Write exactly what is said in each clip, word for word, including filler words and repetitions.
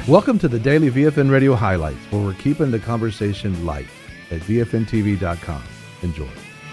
Welcome to the Daily V F N Radio Highlights, where we're keeping the conversation light at V F N T V dot com. Enjoy.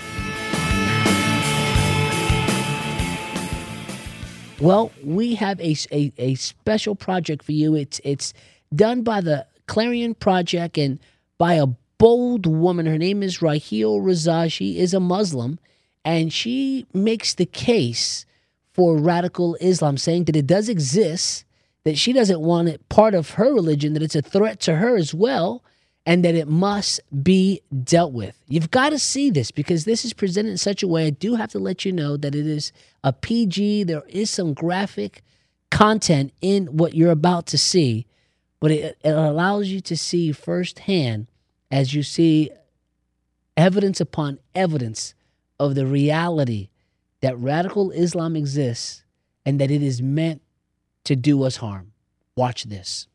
Well, we have a, a, a special project for you. It's it's done by the Clarion Project and by a bold woman. Her name is Raheel Raza. She is a Muslim, and she makes the case for radical Islam, saying that it does exist, that she doesn't want it part of her religion, that it's a threat to her as well, and that it must be dealt with. You've got to see this because this is presented in such a way. I do have to let you know that it is a P G. There is some graphic content in what you're about to see, but it, it allows you to see firsthand as you see evidence upon evidence of the reality that radical Islam exists and that it is meant to do us harm. Watch this.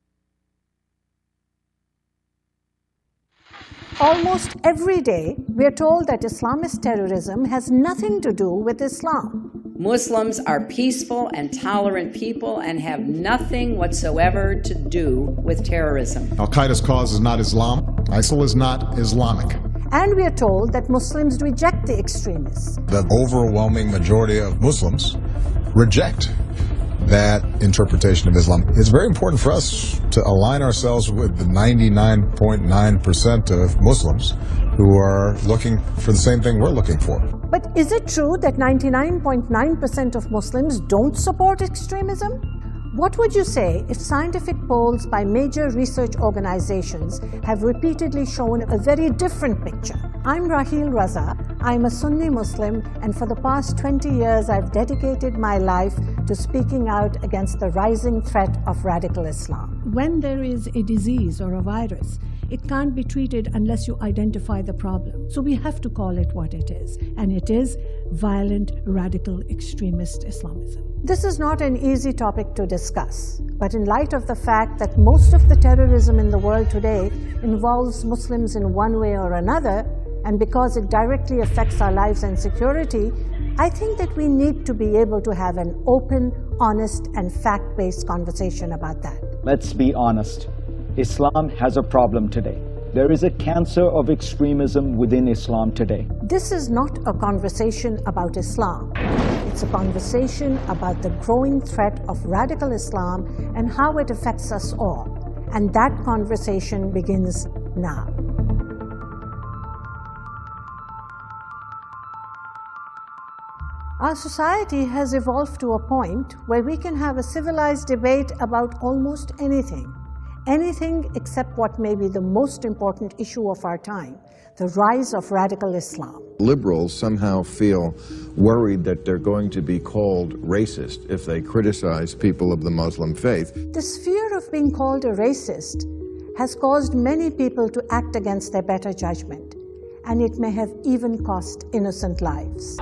Almost every day, we are told that Islamist terrorism has nothing to do with Islam. Muslims are peaceful and tolerant people and have nothing whatsoever to do with terrorism. Al-Qaeda's cause is not Islam. ISIL is not Islamic. And we are told that Muslims reject the extremists. The overwhelming majority of Muslims reject that interpretation of Islam. It's very important for us to align ourselves with the ninety-nine point nine percent of Muslims who are looking for the same thing we're looking for. But is it true that ninety-nine point nine percent of Muslims don't support extremism? What would you say if scientific polls by major research organizations have repeatedly shown a very different picture? I'm Raheel Raza. I'm a Sunni Muslim, and for the past twenty years, I've dedicated my life to speaking out against the rising threat of radical Islam. When there is a disease or a virus, it can't be treated unless you identify the problem. So we have to call it what it is, and it is violent, radical, extremist Islamism. This is not an easy topic to discuss, but in light of the fact that most of the terrorism in the world today involves Muslims in one way or another, and because it directly affects our lives and security, I think that we need to be able to have an open, honest, and fact-based conversation about that. Let's be honest. Islam has a problem today. There is a cancer of extremism within Islam today. This is not a conversation about Islam. It's a conversation about the growing threat of radical Islam and how it affects us all. And that conversation begins now. Our society has evolved to a point where we can have a civilized debate about almost anything. Anything except what may be the most important issue of our time, the rise of radical Islam. Liberals somehow feel worried that they're going to be called racist if they criticize people of the Muslim faith. This fear of being called a racist has caused many people to act against their better judgment, and it may have even cost innocent lives.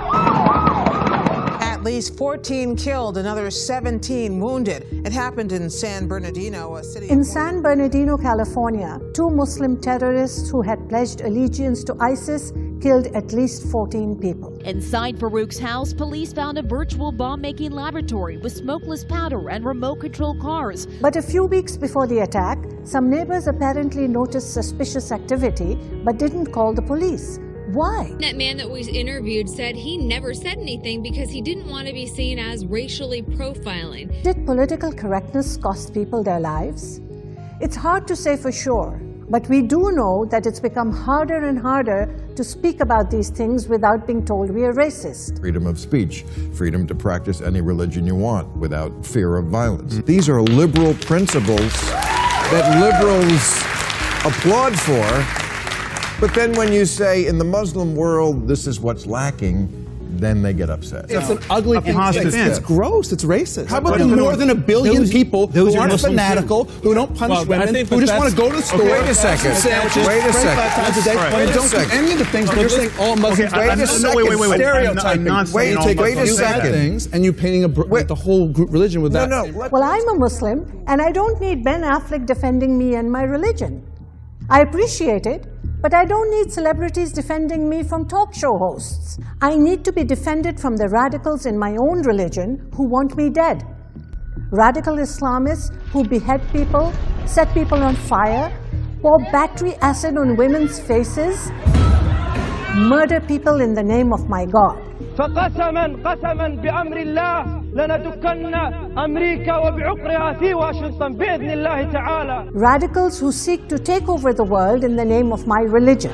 At least fourteen killed, another seventeen wounded. It happened in San Bernardino, a city... In San Bernardino, California, two Muslim terrorists who had pledged allegiance to ISIS killed at least fourteen people. Inside Farouk's house, police found a virtual bomb-making laboratory with smokeless powder and remote-control cars. But a few weeks before the attack, some neighbors apparently noticed suspicious activity but didn't call the police. Why? That man that was interviewed said he never said anything because he didn't want to be seen as racially profiling. Did political correctness cost people their lives? It's hard to say for sure, but we do know that it's become harder and harder to speak about these things without being told we are racist. Freedom of speech, freedom to practice any religion you want without fear of violence. These are liberal principles that liberals applaud for. But then when you say, in the Muslim world, this is what's lacking, then they get upset. It's an ugly thing to say. It's gross. It's racist. How about the no, more than a billion those, people those who aren't Muslim fanatical, too. who don't punish well, women, who just want to go to the store, okay, wait a second. sandwiches, wait a second. five times a day, right. and don't do any of the things. But you're saying all Muslims. Okay, wait a second. No, wait, wait, wait, wait. Stereotyping. I'm not wait, saying take all wait a Muslims second. Things, and you painting a, the whole group religion with no, that. No, no. Well, I'm a Muslim, and I don't need Ben Affleck defending me and my religion. I appreciate it, but I don't need celebrities defending me from talk show hosts. I need to be defended from the radicals in my own religion who want me dead. radical Islamists who behead people, set people on fire, pour battery acid on women's faces, murder people in the name of my God. فقسما قسما بأمر الله لندكن أمريكا وبعقرها في واشنطن بإذن الله تعالى. Radicals who seek to take over the world in the name of my religion.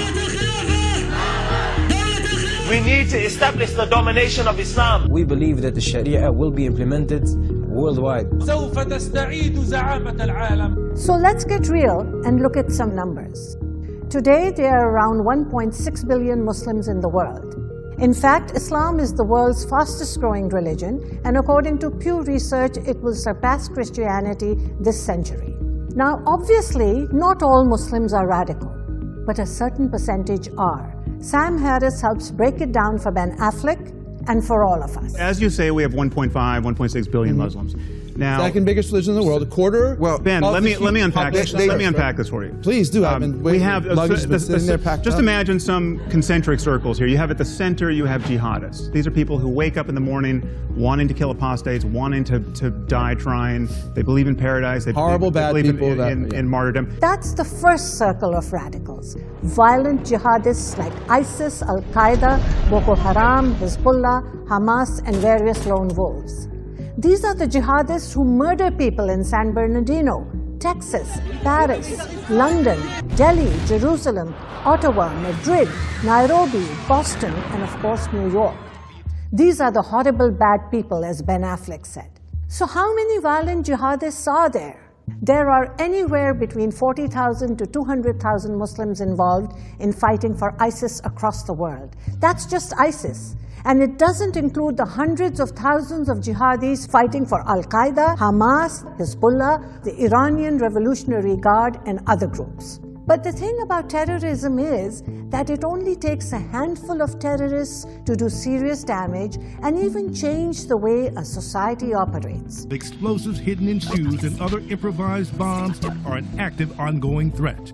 We need to establish the domination of Islam. We believe that the Sharia will be implemented worldwide. سوف تستعيد زعامة العالم. So let's get real and look at some numbers. Today there are around one point six billion Muslims in the world. In fact, Islam is the world's fastest growing religion, and according to Pew Research, it will surpass Christianity this century. Now, obviously, not all Muslims are radical, but a certain percentage are. Sam Harris helps break it down for Ben Affleck and for all of us. As you say, we have one point five, one point six billion mm-hmm. Muslims. Now, second biggest religion in the world, a quarter. Well, Ben, let me let me unpack this. Let me unpack this for you. Please do. Um, we have uh, the, the, the, there just imagine some concentric circles here. You have at the center, you have jihadists. These are people who wake up in the morning wanting to kill apostates, wanting to, to die trying. They believe in paradise. They Horrible, believe, bad they believe people. In, that, in, yeah. in martyrdom. That's the first circle of radicals. Violent jihadists like ISIS, Al-Qaeda, Boko Haram, Hezbollah, Hamas, and various lone wolves. These are the jihadists who murder people in San Bernardino, Texas, Paris, London, Delhi, Jerusalem, Ottawa, Madrid, Nairobi, Boston, and of course New York. These are the horrible bad people, as Ben Affleck said. So how many violent jihadists are there? There are anywhere between forty thousand to two hundred thousand Muslims involved in fighting for ISIS across the world. That's just ISIS. And it doesn't include the hundreds of thousands of jihadis fighting for Al-Qaeda, Hamas, Hezbollah, the Iranian Revolutionary Guard, and other groups. But the thing about terrorism is that it only takes a handful of terrorists to do serious damage and even change the way a society operates. Explosives hidden in shoes and other improvised bombs are an active, ongoing threat.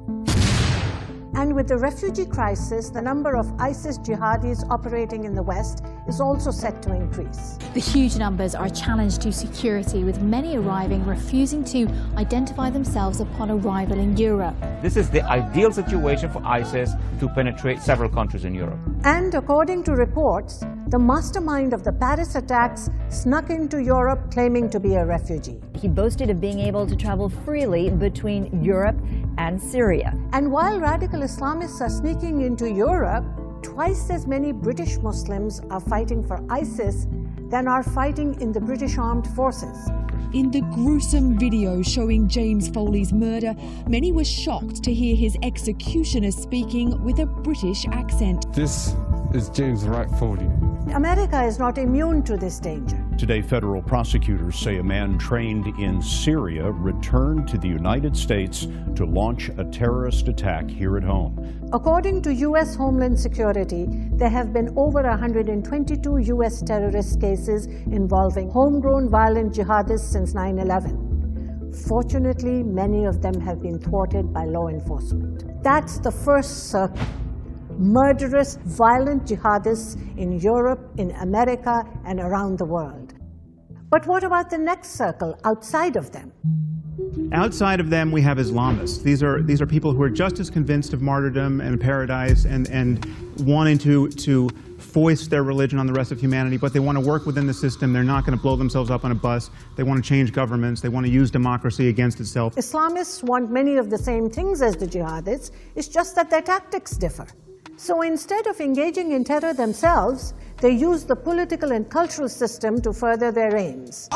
And with the refugee crisis, the number of ISIS jihadis operating in the West is also set to increase. The huge numbers are a challenge to security, with many arriving refusing to identify themselves upon arrival in Europe. This is the ideal situation for ISIS to penetrate several countries in Europe. And according to reports, the mastermind of the Paris attacks snuck into Europe claiming to be a refugee. He boasted of being able to travel freely between Europe and Syria. And while radical Islamists are sneaking into Europe, twice as many British Muslims are fighting for ISIS than are fighting in the British Armed Forces. In the gruesome video showing James Foley's murder, many were shocked to hear his executioner speaking with a British accent. This is James Wright Foley. America is not immune to this danger. Today, federal prosecutors say a man trained in Syria returned to the United States to launch a terrorist attack here at home. According to U S Homeland Security, there have been over one hundred twenty-two U S terrorist cases involving homegrown violent jihadists since nine eleven. Fortunately, many of them have been thwarted by law enforcement. That's the first circle. Murderous, violent jihadists in Europe, in America, and around the world. But what about the next circle outside of them? Outside of them, we have Islamists. These are these are people who are just as convinced of martyrdom and paradise and, and wanting to, to foist their religion on the rest of humanity, but they want to work within the system. They're not going to blow themselves up on a bus. They want to change governments. They want to use democracy against itself. Islamists want many of the same things as the jihadists. It's just that their tactics differ. So instead of engaging in terror themselves, they use the political and cultural system to further their aims.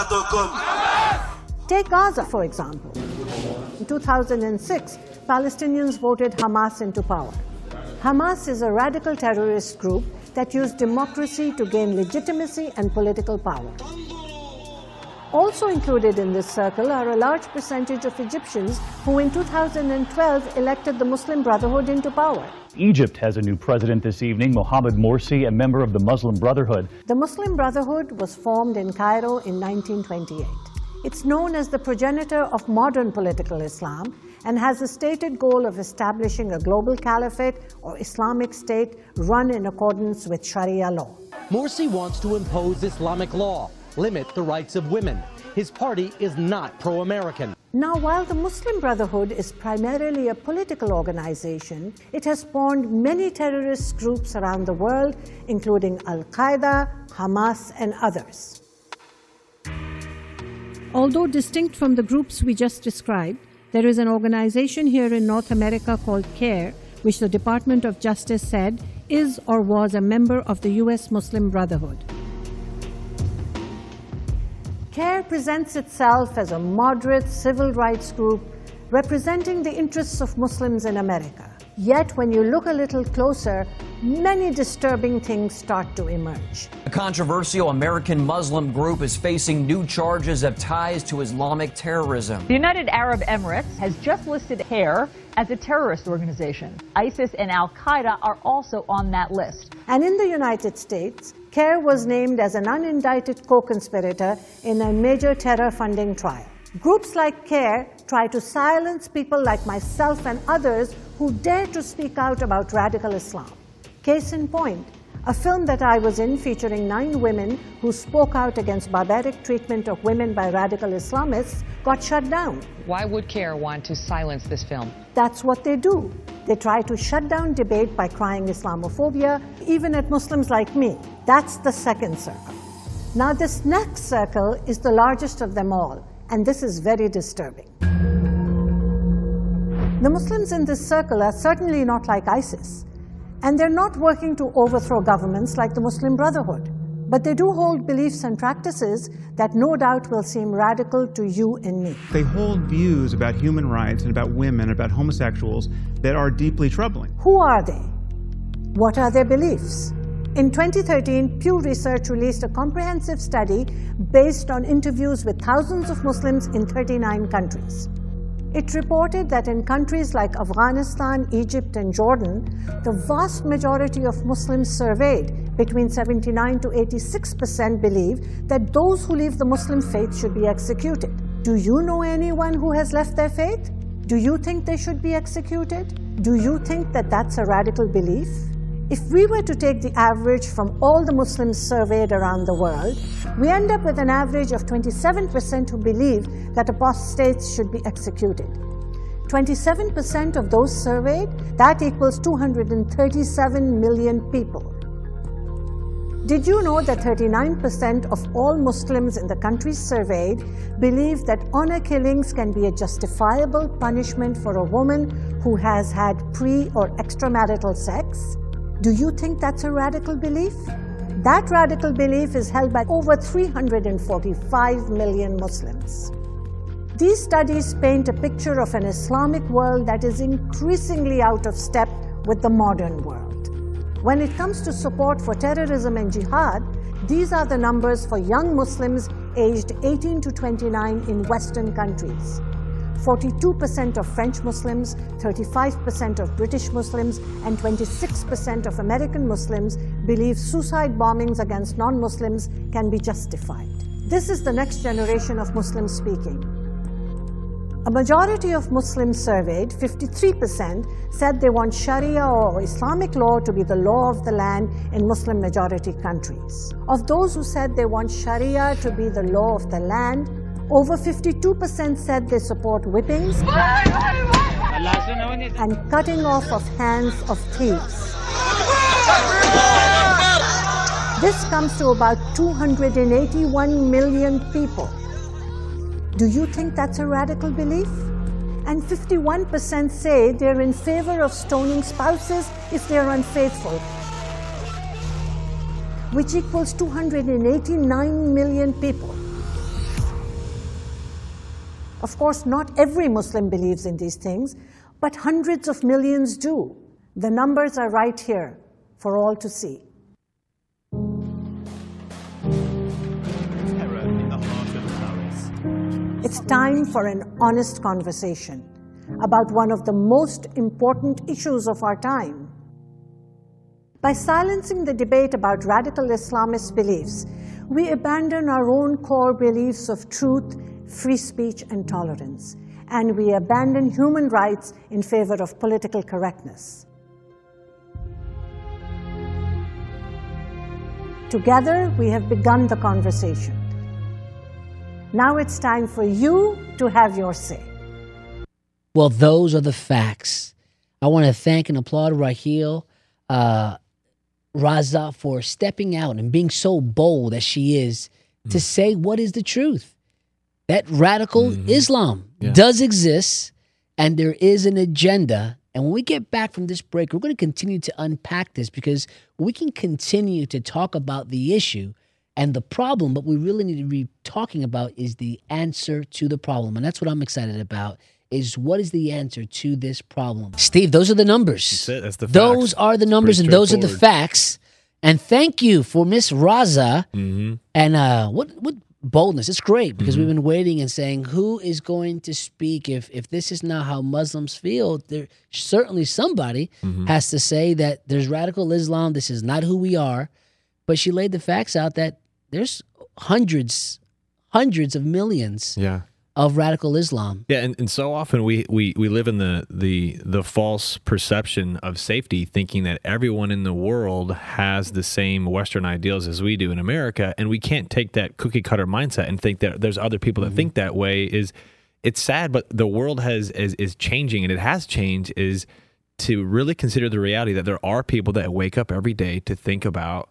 Take Gaza, for example. In two thousand six, Palestinians voted Hamas into power. Hamas is a radical terrorist group that used democracy to gain legitimacy and political power. Also included in this circle are a large percentage of Egyptians who in two thousand twelve elected the Muslim Brotherhood into power. Egypt has a new president this evening, Mohamed Morsi, a member of the Muslim Brotherhood. The Muslim Brotherhood was formed in Cairo in nineteen twenty-eight. It's known as the progenitor of modern political Islam and has a stated goal of establishing a global caliphate or Islamic state run in accordance with Sharia law. Morsi wants to impose Islamic law, limit the rights of women, his party is not pro-American. Now, while the Muslim Brotherhood is primarily a political organization, it has spawned many terrorist groups around the world, including Al-Qaeda, Hamas, and others. Although distinct from the groups we just described, there is an organization here in North America called CARE, which the Department of Justice said is or was a member of the U S Muslim Brotherhood. CARE presents itself as a moderate civil rights group representing the interests of Muslims in America. Yet, when you look a little closer, many disturbing things start to emerge. A controversial American Muslim group is facing new charges of ties to Islamic terrorism. The United Arab Emirates has just listed CARE as a terrorist organization. ISIS and Al-Qaeda are also on that list. And in the United States, CARE was named as an unindicted co-conspirator in a major terror funding trial. Groups like CARE try to silence people like myself and others who dare to speak out about radical Islam. Case in point, a film that I was in featuring nine women who spoke out against barbaric treatment of women by radical Islamists got shut down. Why would CARE want to silence this film? That's what they do. They try to shut down debate by crying Islamophobia, even at Muslims like me. That's the second circle. Now, this next circle is the largest of them all, and this is very disturbing. The Muslims in this circle are certainly not like ISIS, and they're not working to overthrow governments like the Muslim Brotherhood. But they do hold beliefs and practices that no doubt will seem radical to you and me. They hold views about human rights and about women, about homosexuals, that are deeply troubling. Who are they? What are their beliefs? In twenty thirteen, Pew Research released a comprehensive study based on interviews with thousands of Muslims in thirty-nine countries. It reported that in countries like Afghanistan, Egypt, and Jordan, the vast majority of Muslims surveyed, between seventy-nine to eighty-six percent, believe that those who leave the Muslim faith should be executed. Do you know anyone who has left their faith? Do you think they should be executed? Do you think that that's a radical belief? If we were to take the average from all the Muslims surveyed around the world, we end up with an average of twenty-seven percent who believe that apostates should be executed. twenty-seven percent of those surveyed, that equals two hundred thirty-seven million people. Did you know that thirty-nine percent of all Muslims in the countries surveyed believe that honor killings can be a justifiable punishment for a woman who has had pre- or extramarital sex? Do you think that's a radical belief? That radical belief is held by over three hundred forty-five million Muslims. These studies paint a picture of an Islamic world that is increasingly out of step with the modern world. When it comes to support for terrorism and jihad, these are the numbers for young Muslims aged eighteen to twenty-nine in Western countries. forty-two percent of French Muslims, thirty-five percent of British Muslims, and twenty-six percent of American Muslims believe suicide bombings against non-Muslims can be justified. This is the next generation of Muslims speaking. A majority of Muslims surveyed, fifty-three percent, said they want Sharia or Islamic law to be the law of the land in Muslim majority countries. Of those who said they want Sharia to be the law of the land, over fifty-two percent said they support whippings and cutting off of hands of thieves. This comes to about two hundred eighty-one million people. Do you think that's a radical belief? And fifty-one percent say they're in favor of stoning spouses if they're unfaithful, which equals two hundred eighty-nine million people. Of course, not every Muslim believes in these things, but hundreds of millions do. The numbers are right here for all to see. Terror in the heart of Paris. It's time for an honest conversation about one of the most important issues of our time. By silencing the debate about radical Islamist beliefs, we abandon our own core beliefs of truth, free speech, and tolerance, and we abandon human rights in favor of political correctness. Together, we have begun the conversation. Now it's time for you to have your say. Well, those are the facts. I want to thank and applaud Raheel uh, Raza for stepping out and being so bold as she is mm. to say what is the truth. That radical mm-hmm. Islam yeah. does exist, and there is an agenda. And when we get back from this break, we're going to continue to unpack this, because we can continue to talk about the issue and the problem, but we really need to be talking about is the answer to the problem. And that's what I'm excited about, is what is the answer to this problem. Steve, those are the numbers. That's it. That's the facts. Those are the numbers, and those are the facts. And thank you for Miss Raza. Mm-hmm. And uh, what what boldness. It's great, because mm-hmm. we've been waiting and saying, who is going to speak? If if this is not how Muslims feel, there certainly somebody mm-hmm. has to say that there's radical Islam. This is not who we are. But she laid the facts out that there's hundreds, hundreds of millions yeah. of radical Islam. Yeah, and, and so often we, we, we live in the, the the false perception of safety, thinking that everyone in the world has the same Western ideals as we do in America, and we can't take that cookie-cutter mindset and think that there's other people that mm-hmm. think that way. Is it's sad, but the world has is, is changing, and it has changed, is to really consider the reality that there are people that wake up every day to think about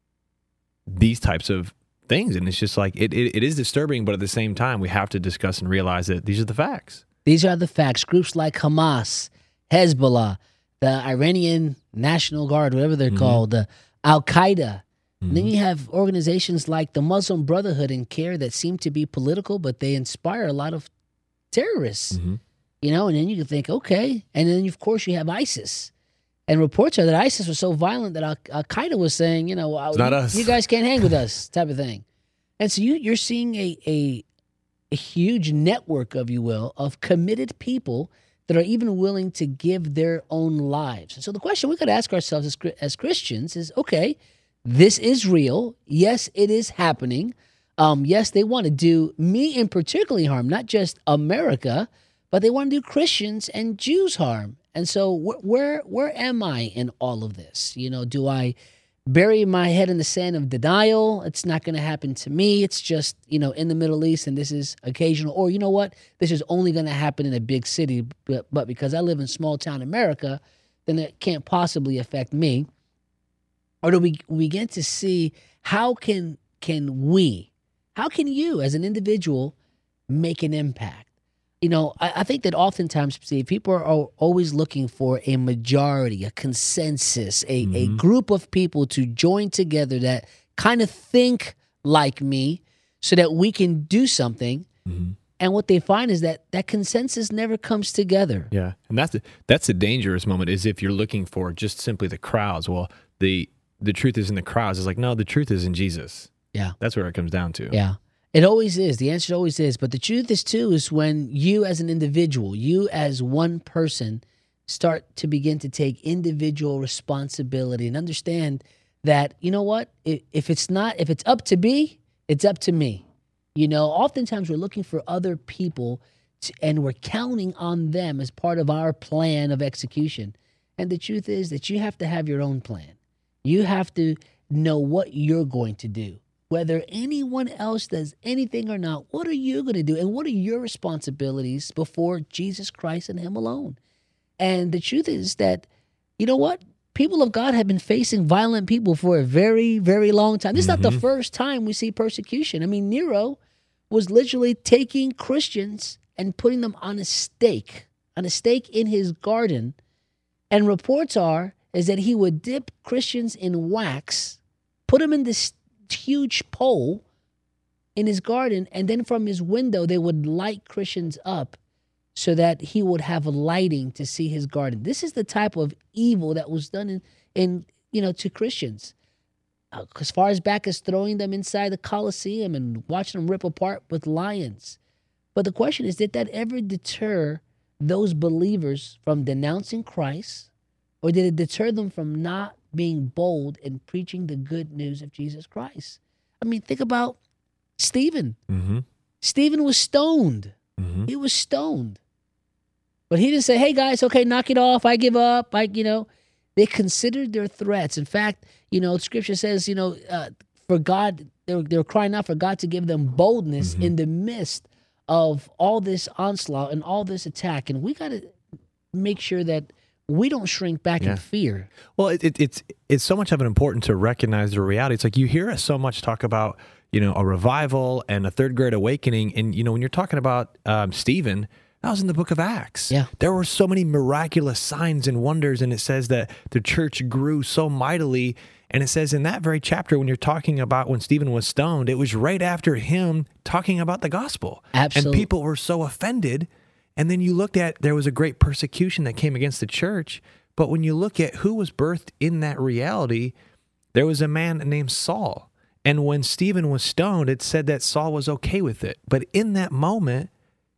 these types of things, and it's just like it, it it is disturbing, but at the same time we have to discuss and realize that these are the facts. These are the facts. Groups like Hamas, Hezbollah, the Iranian National Guard, whatever they're mm-hmm. called, the Al-Qaeda. Mm-hmm. And then you have organizations like the Muslim Brotherhood and CARE that seem to be political, but they inspire a lot of terrorists. Mm-hmm. You know, and then you can think, okay. And then, of course, you have ISIS. And reports are that ISIS was so violent that Al- Al-Qaeda was saying, you know, it's not you, us. you guys can't hang with us, type of thing. And so you, you're seeing a, a a huge network, if you will, of committed people that are even willing to give their own lives. And so the question we got to ask ourselves as, as Christians is, okay, this is real. Yes, it is happening. Um, yes, they want to do me in particularly harm, not just America, but they want to do Christians and Jews harm. And so wh- where where am I in all of this? You know, do I bury my head in the sand of denial? It's not going to happen to me. It's just, you know, in the Middle East, and this is occasional. Or, you know what? This is only going to happen in a big city, but, but because I live in small town America, then it can't possibly affect me. Or do we, we begin to see how can can we, how can you as an individual make an impact? You know, I, I think that oftentimes, Steve, people are always looking for a majority, a consensus, a, mm-hmm. a group of people to join together that kind of think like me so that we can do something. Mm-hmm. And what they find is that that consensus never comes together. Yeah, and that's the, that's a dangerous moment, is if you're looking for just simply the crowds. Well, the the truth is in the crowds. It's like, no, the truth is in Jesus. Yeah. That's where it comes down to. Yeah. It always is. The answer always is. But the truth is, too, is when you as an individual, you as one person, start to begin to take individual responsibility and understand that, you know what, if, if it's not, if it's up to me, it's up to me. You know, oftentimes we're looking for other people to, and we're counting on them as part of our plan of execution. And the truth is that you have to have your own plan. You have to know what you're going to do. Whether anyone else does anything or not, what are you going to do? And what are your responsibilities before Jesus Christ and Him alone? And the truth is that, you know what? People of God have been facing violent people for a very, very long time. This mm-hmm. is not the first time we see persecution. I mean, Nero was literally taking Christians and putting them on a stake, on a stake in his garden. And reports are is that he would dip Christians in wax, put them in this huge pole in his garden, and then from his window they would light Christians up so that he would have lighting to see his garden. This is the type of evil that was done in, in you know, to Christians. Uh, as far as back as throwing them inside the Colosseum and watching them rip apart with lions. But the question is, did that ever deter those believers from denouncing Christ, or did it deter them from not being bold and preaching the good news of Jesus Christ? I mean, think about Stephen. Mm-hmm. Stephen was stoned. Mm-hmm. He was stoned. But he didn't say, hey, guys, okay, knock it off. I give up. I, you know, they considered their threats. In fact, you know, Scripture says, you know, uh, for God they were, they were crying out for God to give them boldness mm-hmm. in the midst of all this onslaught and all this attack. And we got to make sure that we don't shrink back yeah. in fear. Well, it, it, it's it's so much of an important to recognize the reality. It's like you hear us so much talk about, you know, a revival and a third great awakening. And, you know, when you're talking about um, Stephen, that was in the book of Acts. Yeah. There were so many miraculous signs and wonders, and it says that the church grew so mightily. And it says in that very chapter, when you're talking about when Stephen was stoned, it was right after him talking about the gospel. Absolutely. And people were so offended. And then you looked at, there was a great persecution that came against the church. But when you look at who was birthed in that reality, there was a man named Saul. And when Stephen was stoned, it said that Saul was okay with it. But in that moment,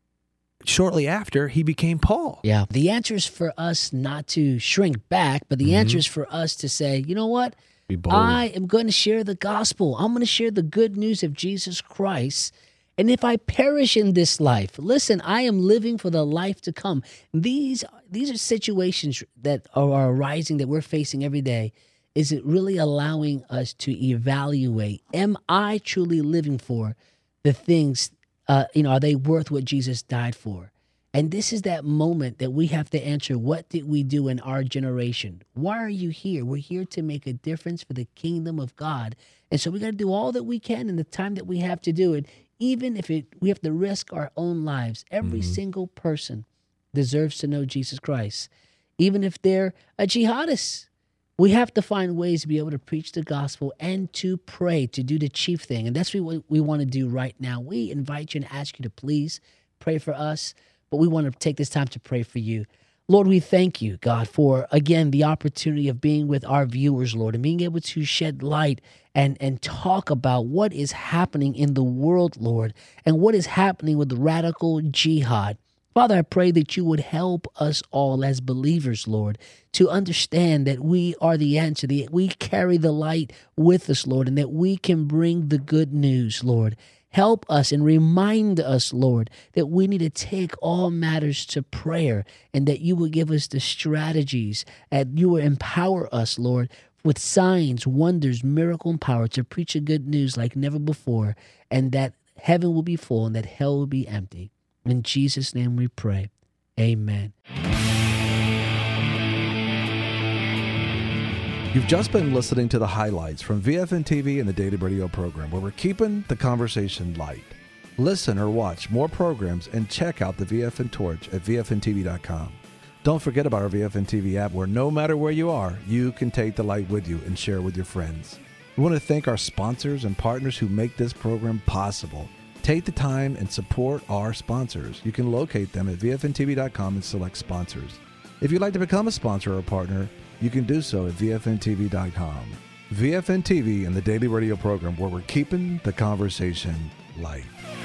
shortly after, he became Paul. Yeah. The answer is for us not to shrink back, but the mm-hmm. answer is for us to say, you know what? Be bold. I am going to share the gospel. I'm going to share the good news of Jesus Christ. And if I perish in this life, listen, I am living for the life to come. These, these are situations that are arising that we're facing every day. Is it really allowing us to evaluate, am I truly living for the things, uh, you know, are they worth what Jesus died for? And this is that moment that we have to answer, what did we do in our generation? Why are you here? We're here to make a difference for the kingdom of God. And so we got to do all that we can in the time that we have to do it, even if it we have to risk our own lives. Every mm-hmm. single person deserves to know Jesus Christ, even if they're a jihadist. We have to find ways to be able to preach the gospel and to pray, to do the chief thing. And that's what we want to do right now. We invite you and ask you to please pray for us, but we want to take this time to pray for you. Lord, we thank you, God, for, again, the opportunity of being with our viewers, Lord, and being able to shed light and, and talk about what is happening in the world, Lord, and what is happening with the radical jihad. Father, I pray that you would help us all as believers, Lord, to understand that we are the answer, that we carry the light with us, Lord, and that we can bring the good news, Lord. Help us and remind us, Lord, that we need to take all matters to prayer and that you will give us the strategies and you will empower us, Lord, with signs, wonders, miracle, and power to preach the good news like never before, and that heaven will be full and that hell will be empty. In Jesus' name we pray. Amen. You've just been listening to the highlights from V F N T V and the Daily Radio program, where we're keeping the conversation light. Listen or watch more programs and check out the V F N Torch at V F N T V dot com. Don't forget about our V F N T V app, where no matter where you are, you can take the light with you and share with your friends. We want to thank our sponsors and partners who make this program possible. Take the time and support our sponsors. You can locate them at V F N T V dot com and select sponsors. If you'd like to become a sponsor or a partner, you can do so at V F N T V dot com. V F N T V and the Daily Radio program, where we're keeping the conversation light.